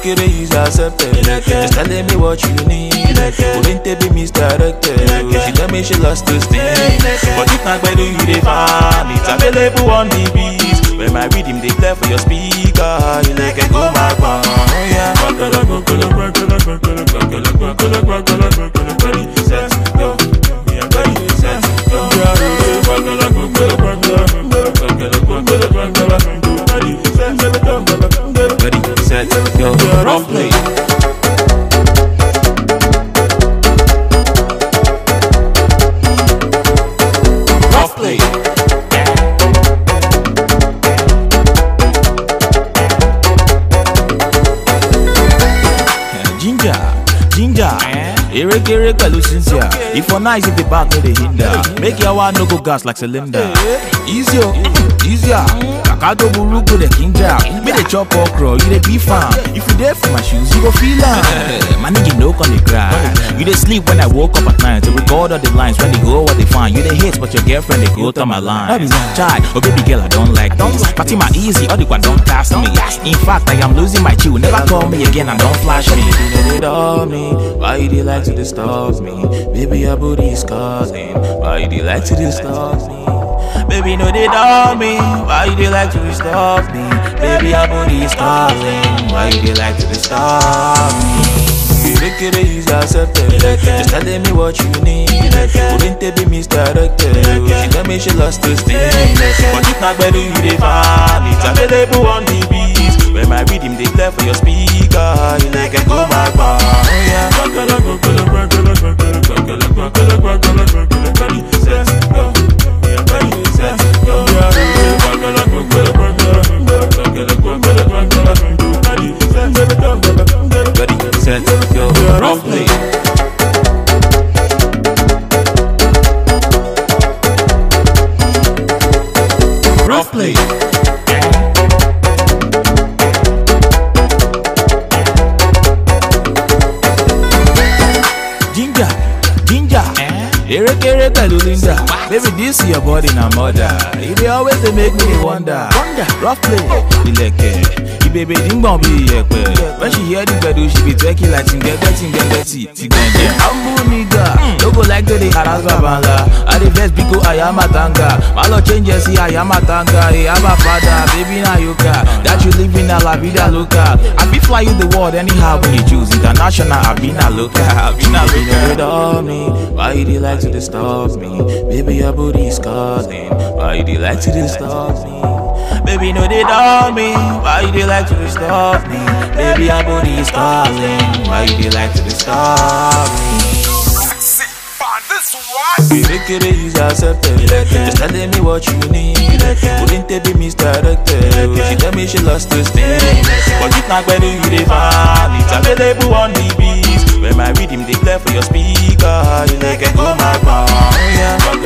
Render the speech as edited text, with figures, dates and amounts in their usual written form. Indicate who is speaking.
Speaker 1: it is accepted. Just telling me what you need. Wouldn't they be misdirected? She tell me she lost the sting. But if not by the you they find it's available on the beats. When my rhythm they play for your speaker, you like a go my band. Ready, set, go, rough play. Rough play. Ginger, Ere pẹ̀lú Cynthia. If for nice if the back no dey hinder. Make your one no go gas like cylinder. Easier. Kakado buruku the ginger. Me dey chop okra, you dey beef am. If you dey for my shoes, you go feel am. Man, you know on the grind. You dey sleep when I woke up at night to record all the lines. When they go what they find, you dey hate but your girlfriend they go to my line. Child, oh baby girl I don't like this. Fatima easy, all the one don't cast me. In fact, I am losing my chill. Never call me again and don't flash me. Why you like to disturb me? Baby, your booty is calling. Why you like to disturb me? Baby, no they know me. Why you like to disturb me? Baby, your booty is calling. Why you like to disturb me? Make it is accepted. Just telling me what you need. Wouldn't they be misdirected? She tell me she lost the sting. But if not better, you they find it's available on the beats. When my rhythm they play for your speaker, you like a go my bar. Ready, set, go, rough play. Rough play. Ginger. Ere pẹ̀lú Linda. Baby, this is your body na mother. It dey always they make me wonder. Rough play, ilẹ̀kẹ̀. Baby, ding bong be yẹpẹ. When she hear the bedu, she be twerking like tingẹgẹ. Humble nigga, no go like to dey harass babanga. I dey vex big go ayamatanga. Malo change see ayamatanga. Hey, I'm a father, baby na yoka. That you live in a la vida loca. I be fly you the world anyhow when you choose international. I be na loca. Why you like to disturb me? Baby, your booty is calling. Why you like to disturb me? Baby, no they know me. Why you like to disturb me? Baby, your booty is calling. Why you like to disturb me? Make it is accepted. Just telling me what you need. Wouldn't they be misdirected? She tell me she lost the sting. But if not better, you they find it's available on the beats. When my rhythm they play for your speaker, you like a go my bar.